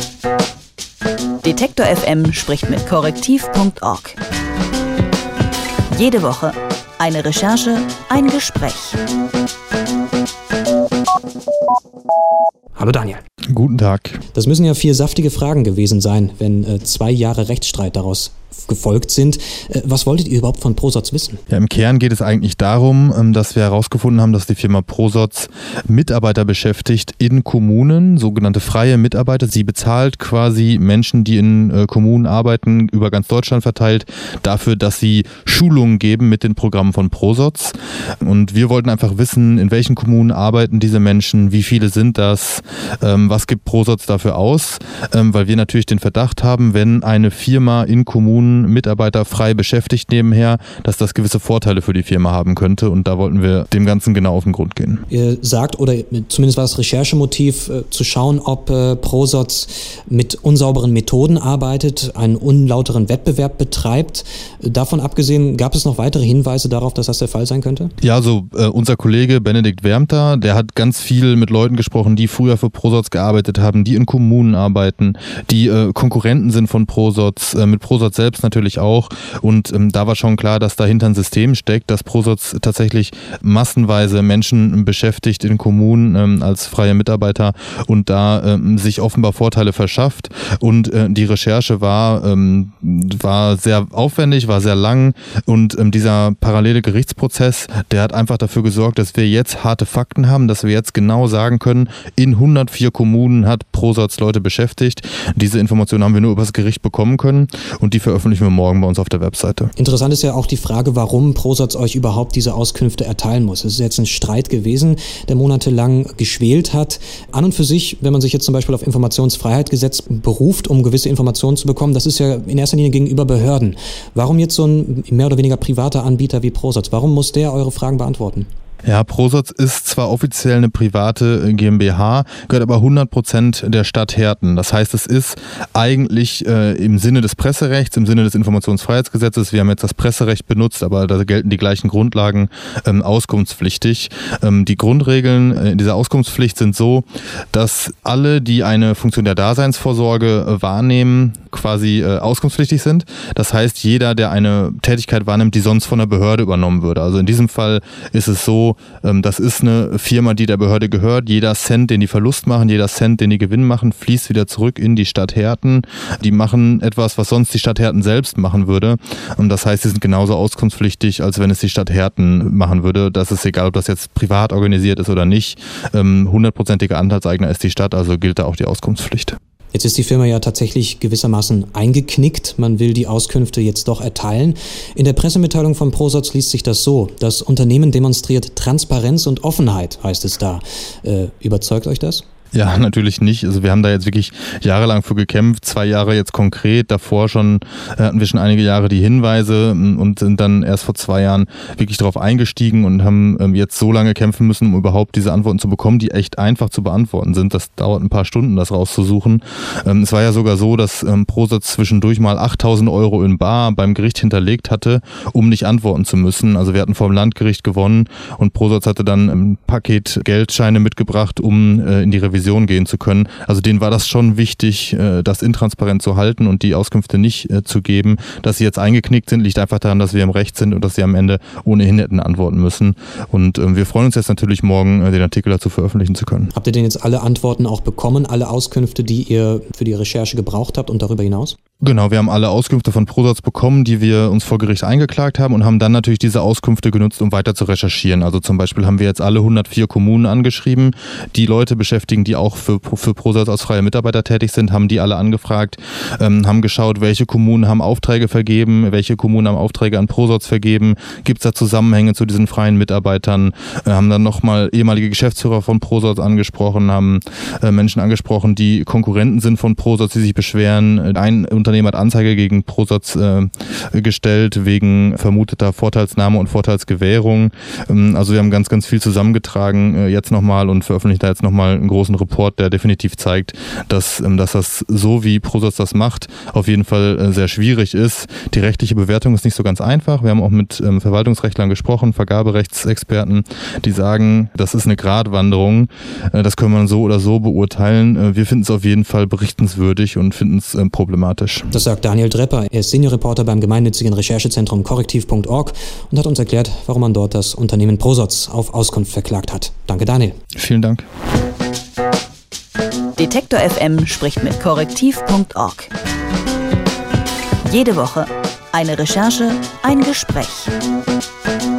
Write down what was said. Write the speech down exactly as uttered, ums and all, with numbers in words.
Detektor F M spricht mit korrektiv punkt org. Jede Woche eine Recherche, ein Gespräch. Hallo Daniel. Guten Tag. Das müssen ja vier saftige Fragen gewesen sein, wenn äh, zwei Jahre Rechtsstreit daraus gefolgt sind. Äh, was wolltet ihr überhaupt von ProSoz wissen? Ja, im Kern geht es eigentlich darum, dass wir herausgefunden haben, dass die Firma ProSoz Mitarbeiter beschäftigt in Kommunen, sogenannte freie Mitarbeiter. Sie bezahlt quasi Menschen, die in äh, Kommunen arbeiten, über ganz Deutschland verteilt, dafür, dass sie Schulungen geben mit den Programmen von ProSoz. Und wir wollten einfach wissen, in welchen Kommunen arbeiten diese Menschen, wie viele sind das, ähm, was gibt ProSoz dafür aus, ähm, weil wir natürlich den Verdacht haben, wenn eine Firma in Kommunen Mitarbeiter frei beschäftigt nebenher, dass das gewisse Vorteile für die Firma haben könnte, und da wollten wir dem Ganzen genau auf den Grund gehen. Ihr sagt, oder zumindest war das Recherchemotiv, äh, zu schauen, ob äh, ProSoz mit unsauberen Methoden arbeitet, einen unlauteren Wettbewerb betreibt. Davon abgesehen, gab es noch weitere Hinweise darauf, dass das der Fall sein könnte? Ja, also äh, unser Kollege Benedikt Wermter, der hat ganz viel mit Leuten gesprochen, die früher für ProSoz gearbeitet haben, die in Kommunen arbeiten, die äh, Konkurrenten sind von ProSoz, äh, mit ProSoz selbst natürlich auch, und ähm, da war schon klar, dass dahinter ein System steckt, dass ProSoz tatsächlich massenweise Menschen beschäftigt in Kommunen ähm, als freie Mitarbeiter und da ähm, sich offenbar Vorteile verschafft, und äh, die Recherche war, ähm, war sehr aufwendig, war sehr lang, und ähm, dieser parallele Gerichtsprozess, der hat einfach dafür gesorgt, dass wir jetzt harte Fakten haben, dass wir jetzt genau sagen können, in hundertvier Kommunen hat ProSoz Leute beschäftigt. Diese Informationen haben wir nur übers Gericht bekommen können, und die veröffentlichen wir morgen bei uns auf der Webseite. Interessant ist ja auch die Frage, warum ProSoz euch überhaupt diese Auskünfte erteilen muss. Es ist jetzt ein Streit gewesen, der monatelang geschwelt hat. An und für sich, wenn man sich jetzt zum Beispiel auf Informationsfreiheitsgesetz beruft, um gewisse Informationen zu bekommen, das ist ja in erster Linie gegenüber Behörden. Warum jetzt so ein mehr oder weniger privater Anbieter wie ProSoz? Warum muss der eure Fragen beantworten? Ja, ProSoz ist zwar offiziell eine private GmbH, gehört aber hundert Prozent der Stadt Herten. Das heißt, es ist eigentlich äh, im Sinne des Presserechts, im Sinne des Informationsfreiheitsgesetzes, wir haben jetzt das Presserecht benutzt, aber da gelten die gleichen Grundlagen, ähm, auskunftspflichtig. Ähm, die Grundregeln äh, dieser Auskunftspflicht sind so, dass alle, die eine Funktion der Daseinsvorsorge äh, wahrnehmen, quasi äh, auskunftspflichtig sind. Das heißt, jeder, der eine Tätigkeit wahrnimmt, die sonst von der Behörde übernommen würde. Also in diesem Fall ist es so, das ist eine Firma, die der Behörde gehört. Jeder Cent, den die Verlust machen, jeder Cent, den die Gewinn machen, fließt wieder zurück in die Stadt Herten. Die machen etwas, was sonst die Stadt Herten selbst machen würde. Und das heißt, sie sind genauso auskunftspflichtig, als wenn es die Stadt Herten machen würde. Das ist egal, ob das jetzt privat organisiert ist oder nicht. Hundertprozentiger Anteilseigner ist die Stadt, also gilt da auch die Auskunftspflicht. Jetzt ist die Firma ja tatsächlich gewissermaßen eingeknickt. Man will die Auskünfte jetzt doch erteilen. In der Pressemitteilung von ProSoz liest sich das so: Das Unternehmen demonstriert Transparenz und Offenheit, heißt es da. Äh, überzeugt euch das? Ja, natürlich nicht. Also wir haben da jetzt wirklich jahrelang für gekämpft, zwei Jahre jetzt konkret. Davor schon äh, hatten wir schon einige Jahre die Hinweise und sind dann erst vor zwei Jahren wirklich darauf eingestiegen und haben ähm, jetzt so lange kämpfen müssen, um überhaupt diese Antworten zu bekommen, die echt einfach zu beantworten sind. Das dauert ein paar Stunden, das rauszusuchen. Ähm, es war ja sogar so, dass ähm, ProSoz zwischendurch mal achttausend Euro in bar beim Gericht hinterlegt hatte, um nicht antworten zu müssen. Also wir hatten vom Landgericht gewonnen, und ProSoz hatte dann ein Paket Geldscheine mitgebracht, um äh, in die Revision gehen zu können. Also denen war das schon wichtig, das intransparent zu halten und die Auskünfte nicht zu geben. Dass sie jetzt eingeknickt sind, liegt einfach daran, dass wir im Recht sind und dass sie am Ende ohnehin hätten antworten müssen. Und wir freuen uns jetzt natürlich morgen, den Artikel dazu veröffentlichen zu können. Habt ihr denn jetzt alle Antworten auch bekommen, alle Auskünfte, die ihr für die Recherche gebraucht habt und darüber hinaus? Genau, wir haben alle Auskünfte von ProSoz bekommen, die wir uns vor Gericht eingeklagt haben, und haben dann natürlich diese Auskünfte genutzt, um weiter zu recherchieren. Also zum Beispiel haben wir jetzt alle hundertvier Kommunen angeschrieben, die Leute beschäftigen, die auch für, für ProSoz als freie Mitarbeiter tätig sind, haben die alle angefragt, ähm, haben geschaut, welche Kommunen haben Aufträge vergeben, welche Kommunen haben Aufträge an ProSoz vergeben, gibt es da Zusammenhänge zu diesen freien Mitarbeitern, äh, haben dann nochmal ehemalige Geschäftsführer von ProSoz angesprochen, haben äh, Menschen angesprochen, die Konkurrenten sind von ProSoz, die sich beschweren. Ein Unternehmen Unternehmen hat Anzeige gegen Prosatz äh, gestellt wegen vermuteter Vorteilsnahme und Vorteilsgewährung. Ähm, also wir haben ganz, ganz viel zusammengetragen äh, jetzt nochmal und veröffentlichen da jetzt nochmal einen großen Report, der definitiv zeigt, dass, ähm, dass das so wie Prosatz das macht, auf jeden Fall äh, sehr schwierig ist. Die rechtliche Bewertung ist nicht so ganz einfach. Wir haben auch mit ähm, Verwaltungsrechtlern gesprochen, Vergaberechtsexperten, die sagen, das ist eine Gratwanderung. Äh, das können wir so oder so beurteilen. Äh, wir finden es auf jeden Fall berichtenswürdig und finden es äh, problematisch. Das sagt Daniel Drepper. Er ist Seniorreporter beim gemeinnützigen Recherchezentrum korrektiv punkt org und hat uns erklärt, warum man dort das Unternehmen Prosatz auf Auskunft verklagt hat. Danke, Daniel. Vielen Dank. Detektor F M spricht mit korrektiv punkt org. Jede Woche eine Recherche, ein Gespräch.